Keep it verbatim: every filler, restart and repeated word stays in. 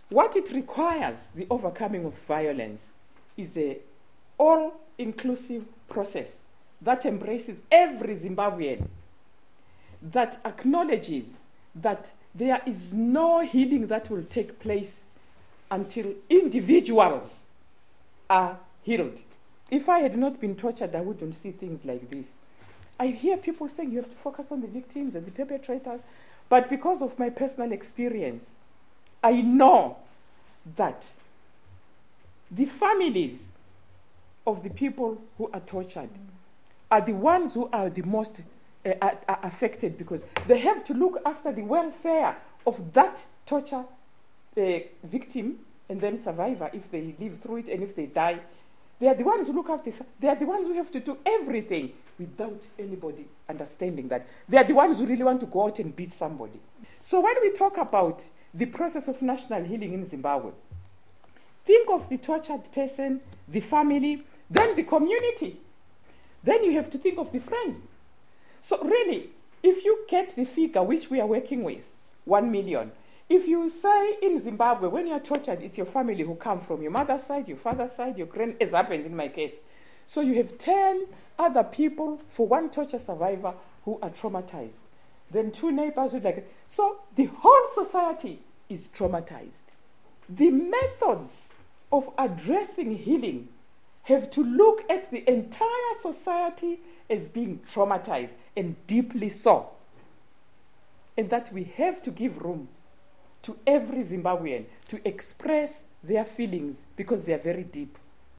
What it requires, the overcoming of violence, is a all-inclusive process that embraces every Zimbabwean, that acknowledges that there is no healing that will take place until individuals are healed. If I had not been tortured, I wouldn't see things like this. I hear people saying you have to focus on the victims and the perpetrators, but because of my personal experience, I know that the families of the people who are tortured are the ones who are the most uh, are, are affected, because they have to look after the welfare of that torture uh, victim and then survivor if they live through it, and if they die. They are the ones who look after, they are the ones who have to do everything without anybody understanding that. They are the ones who really want to go out and beat somebody. So when we talk about the process of national healing in Zimbabwe, think of the tortured person, the family, then the community. Then you have to think of the friends. So really, if you get the figure which we are working with, one million, if you say in Zimbabwe, when you are tortured, it's your family who come from your mother's side, your father's side, your grand, as happened in my case. So you have ten other people for one torture survivor who are traumatized. Then two neighbors who like, so the whole society is traumatized. The methods of addressing healing have to look at the entire society as being traumatized, and deeply so. And that we have to give room to every Zimbabwean to express their feelings, because they are very deep.